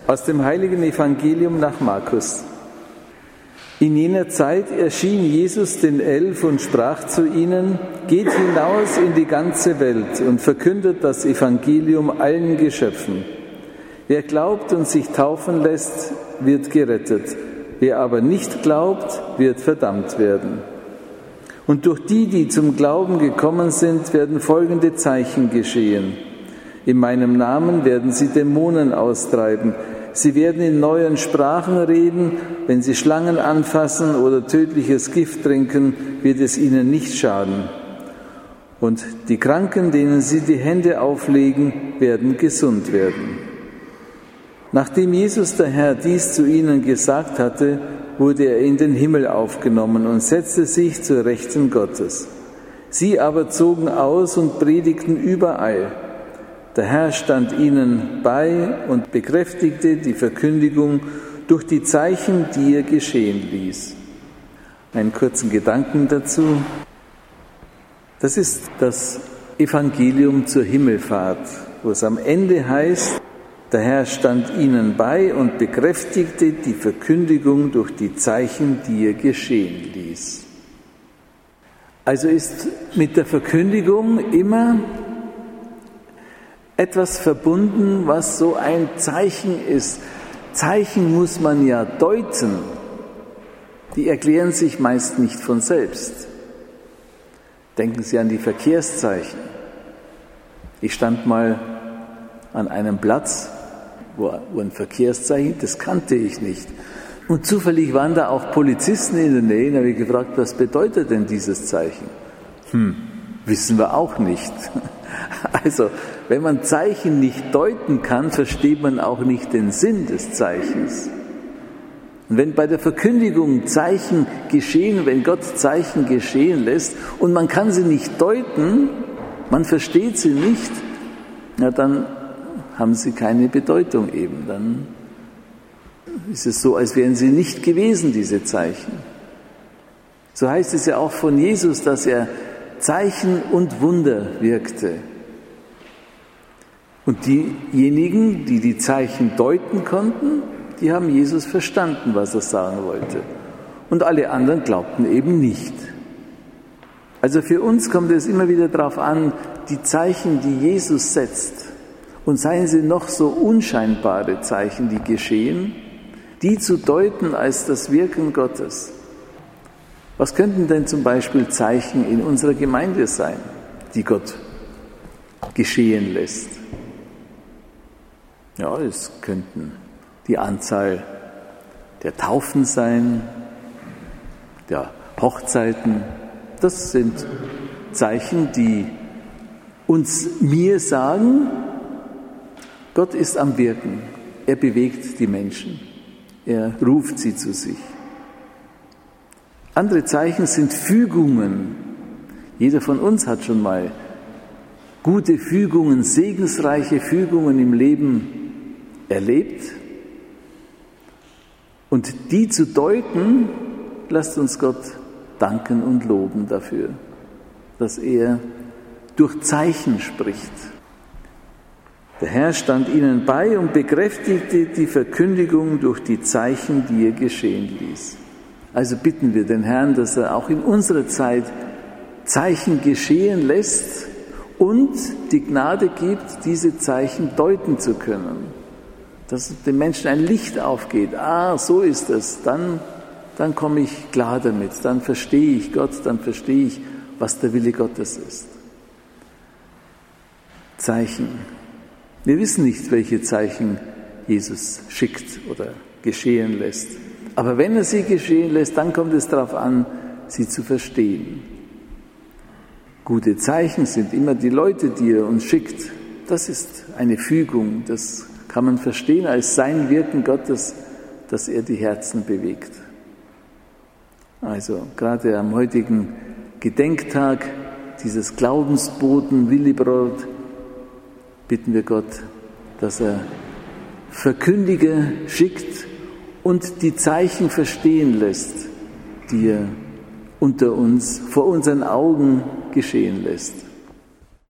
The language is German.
Aus dem heiligen Evangelium nach Markus. In jener Zeit erschien Jesus den 11 und sprach zu ihnen: Geht hinaus in die ganze Welt und verkündet das Evangelium allen Geschöpfen. Wer glaubt und sich taufen lässt, wird gerettet. Wer aber nicht glaubt, wird verdammt werden. Und durch die zum Glauben gekommen sind, werden folgende Zeichen geschehen. In meinem Namen werden sie Dämonen austreiben. Sie werden in neuen Sprachen reden. Wenn sie Schlangen anfassen oder tödliches Gift trinken, wird es ihnen nicht schaden. Und die Kranken, denen sie die Hände auflegen, werden gesund werden. Nachdem Jesus der Herr dies zu ihnen gesagt hatte, wurde er in den Himmel aufgenommen und setzte sich zur Rechten Gottes. Sie aber zogen aus und predigten überall. Der Herr stand ihnen bei und bekräftigte die Verkündigung durch die Zeichen, die er geschehen ließ. Einen kurzen Gedanken dazu. Das ist das Evangelium zur Himmelfahrt, wo es am Ende heißt: Der Herr stand ihnen bei und bekräftigte die Verkündigung durch die Zeichen, die er geschehen ließ. Also ist mit der Verkündigung immer etwas verbunden, was so ein Zeichen ist. Zeichen muss man ja deuten. Die erklären sich meist nicht von selbst. Denken Sie an die Verkehrszeichen. Ich stand mal an einem Platz, wo ein Verkehrszeichen, das kannte ich nicht. Und zufällig waren da auch Polizisten in der Nähe, und habe ich gefragt, was bedeutet denn dieses Zeichen? Wissen wir auch nicht. Also, wenn man Zeichen nicht deuten kann, versteht man auch nicht den Sinn des Zeichens. Und wenn bei der Verkündigung Zeichen geschehen, wenn Gott Zeichen geschehen lässt und man kann sie nicht deuten, man versteht sie nicht, na dann haben sie keine Bedeutung eben. Dann ist es so, als wären sie nicht gewesen, diese Zeichen. So heißt es ja auch von Jesus, dass er Zeichen und Wunder wirkte. Und diejenigen, die die Zeichen deuten konnten, die haben Jesus verstanden, was er sagen wollte. Und alle anderen glaubten eben nicht. Also für uns kommt es immer wieder darauf an, die Zeichen, die Jesus setzt, und seien sie noch so unscheinbare Zeichen, die geschehen, die zu deuten als das Wirken Gottes. Was könnten denn zum Beispiel Zeichen in unserer Gemeinde sein, die Gott geschehen lässt? Ja, es könnten die Anzahl der Taufen sein, der Hochzeiten. Das sind Zeichen, die mir sagen, Gott ist am Wirken. Er bewegt die Menschen. Er ruft sie zu sich. Andere Zeichen sind Fügungen. Jeder von uns hat schon mal gute Fügungen, segensreiche Fügungen im Leben erlebt. Und die zu deuten, lasst uns Gott danken und loben dafür, dass er durch Zeichen spricht. Der Herr stand ihnen bei und bekräftigte die Verkündigung durch die Zeichen, die er geschehen ließ. Also bitten wir den Herrn, dass er auch in unserer Zeit Zeichen geschehen lässt und die Gnade gibt, diese Zeichen deuten zu können. Dass den Menschen ein Licht aufgeht. So ist es. Dann komme ich klar damit. Dann verstehe ich Gott. Dann verstehe ich, was der Wille Gottes ist. Zeichen. Wir wissen nicht, welche Zeichen Jesus schickt oder geschehen lässt. Aber wenn er sie geschehen lässt, dann kommt es darauf an, sie zu verstehen. Gute Zeichen sind immer die Leute, die er uns schickt. Das ist eine Fügung. Das kann man verstehen als sein Wirken Gottes, dass er die Herzen bewegt. Also gerade am heutigen Gedenktag dieses Glaubensboten Willibrord bitten wir Gott, dass er Verkündiger schickt und die Zeichen verstehen lässt, die er unter uns, vor unseren Augen geschehen lässt.